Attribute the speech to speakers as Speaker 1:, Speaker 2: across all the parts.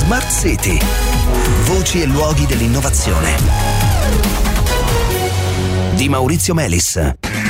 Speaker 1: Smart City. Voci e luoghi dell'innovazione. Di Maurizio Melis.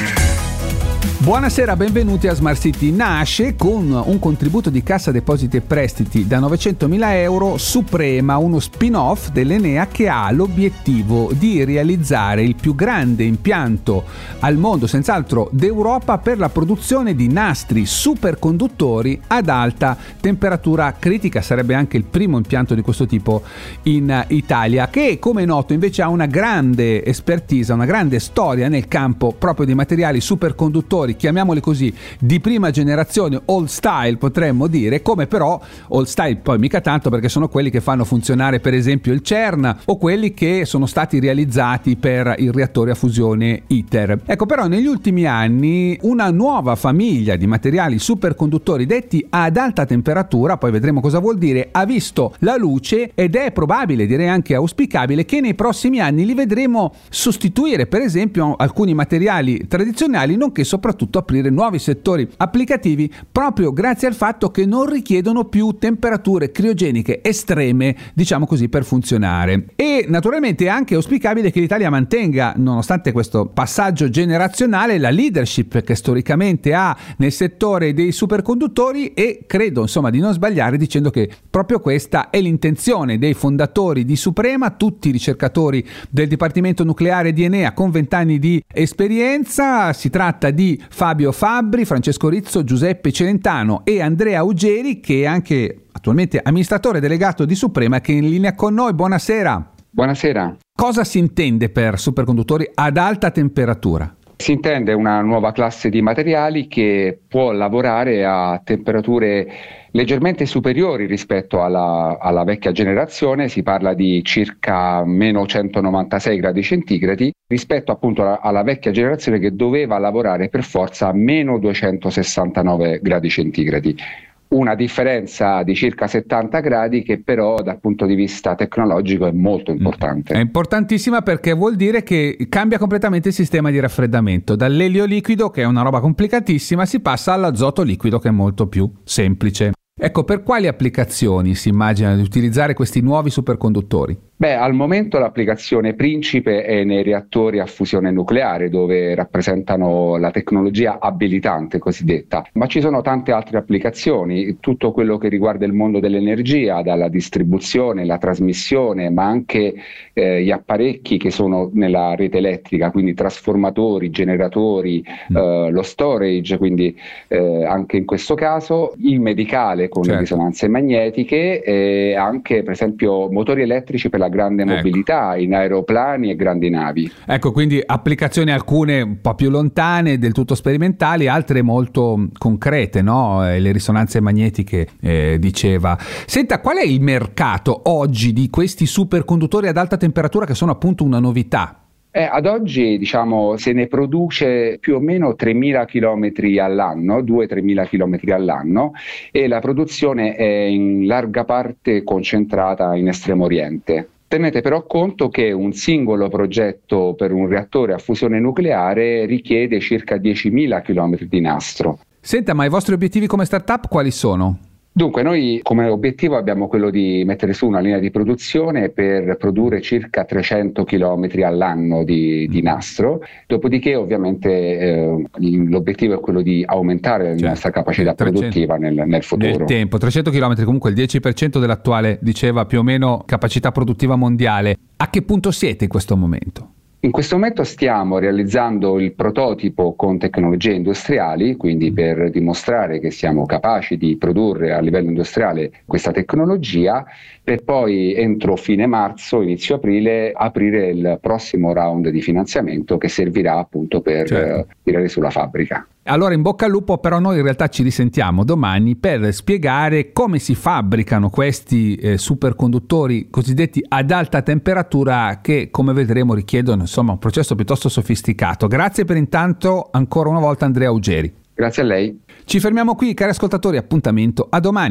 Speaker 2: Buonasera, benvenuti a Smart City. Nasce con un contributo di Cassa Depositi e Prestiti da 900.000 euro Suprema, uno spin-off dell'Enea che ha l'obiettivo di realizzare il più grande impianto al mondo, senz'altro d'Europa, per la produzione di nastri superconduttori ad alta temperatura critica. Sarebbe anche il primo impianto di questo tipo in Italia, che, come è noto, invece ha una grande expertise, una grande storia nel campo proprio dei materiali superconduttori, chiamiamoli così, di prima generazione, old style potremmo dire, come però old style poi mica tanto, perché sono quelli che fanno funzionare per esempio il CERN o quelli che sono stati realizzati per il reattore a fusione ITER. Ecco, però negli ultimi anni una nuova famiglia di materiali superconduttori detti ad alta temperatura, poi vedremo cosa vuol dire, ha visto la luce ed è probabile, direi anche auspicabile, che nei prossimi anni li vedremo sostituire per esempio alcuni materiali tradizionali, nonché soprattutto aprire nuovi settori applicativi proprio grazie al fatto che non richiedono più temperature criogeniche estreme, diciamo così, per funzionare. E naturalmente è anche auspicabile che l'Italia mantenga, nonostante questo passaggio generazionale, la leadership che storicamente ha nel settore dei superconduttori, e credo insomma di non sbagliare dicendo che proprio questa è l'intenzione dei fondatori di Suprema, tutti ricercatori del Dipartimento Nucleare di Enea con 20 anni di esperienza. Si tratta di Fabio Fabbri, Francesco Rizzo, Giuseppe Celentano e Andrea Ugeri, che è anche attualmente amministratore delegato di Suprema, che è in linea con noi. Buonasera.
Speaker 3: Buonasera.
Speaker 2: Cosa si intende per superconduttori ad alta temperatura?
Speaker 3: Si intende una nuova classe di materiali che può lavorare a temperature leggermente superiori rispetto alla vecchia generazione. Si parla di circa meno 196 gradi centigradi rispetto appunto alla vecchia generazione che doveva lavorare per forza a meno 269 gradi centigradi. Una differenza di circa 70 gradi che però dal punto di vista tecnologico è molto importante.
Speaker 2: È importantissima perché vuol dire che cambia completamente il sistema di raffreddamento. Dall'elio liquido, che è una roba complicatissima, si passa all'azoto liquido, che è molto più semplice. Ecco, per quali applicazioni si immagina di utilizzare questi nuovi superconduttori?
Speaker 3: Al momento l'applicazione principe è nei reattori a fusione nucleare, dove rappresentano la tecnologia abilitante cosiddetta, ma ci sono tante altre applicazioni, tutto quello che riguarda il mondo dell'energia, dalla distribuzione, la trasmissione, ma anche gli apparecchi che sono nella rete elettrica, quindi trasformatori, generatori, lo storage, quindi anche in questo caso il medicale con le risonanze magnetiche, e anche per esempio motori elettrici per la grande mobilità in aeroplani e grandi navi.
Speaker 2: Ecco, quindi applicazioni alcune un po' più lontane, del tutto sperimentali, altre molto concrete, no? Le risonanze magnetiche, diceva. Senta, qual è il mercato oggi di questi superconduttori ad alta temperatura che sono appunto una novità?
Speaker 3: Ad oggi se ne produce più o meno 3.000 km all'anno, 2-3.000 km all'anno, e la produzione è in larga parte concentrata in Estremo Oriente. Tenete però conto che un singolo progetto per un reattore a fusione nucleare richiede circa 10.000 km di nastro.
Speaker 2: Senta, ma i vostri obiettivi come startup quali sono?
Speaker 3: Dunque, noi come obiettivo abbiamo quello di mettere su una linea di produzione per produrre circa 300 km all'anno di nastro, dopodiché ovviamente l'obiettivo è quello di aumentare la nostra capacità produttiva nel futuro.
Speaker 2: Nel tempo, 300 km comunque il 10% dell'attuale, diceva, più o meno capacità produttiva mondiale. A che punto siete in questo momento?
Speaker 3: In questo momento stiamo realizzando il prototipo con tecnologie industriali, quindi per dimostrare che siamo capaci di produrre a livello industriale questa tecnologia, per poi entro fine marzo, inizio aprile, aprire il prossimo round di finanziamento che servirà appunto per tirare sulla fabbrica.
Speaker 2: Allora in bocca al lupo, però noi in realtà ci risentiamo domani per spiegare come si fabbricano questi superconduttori cosiddetti ad alta temperatura che, come vedremo, richiedono insomma un processo piuttosto sofisticato. Grazie per intanto ancora una volta Andrea Ugeri.
Speaker 3: Grazie a lei.
Speaker 2: Ci fermiamo qui, cari ascoltatori, appuntamento a domani.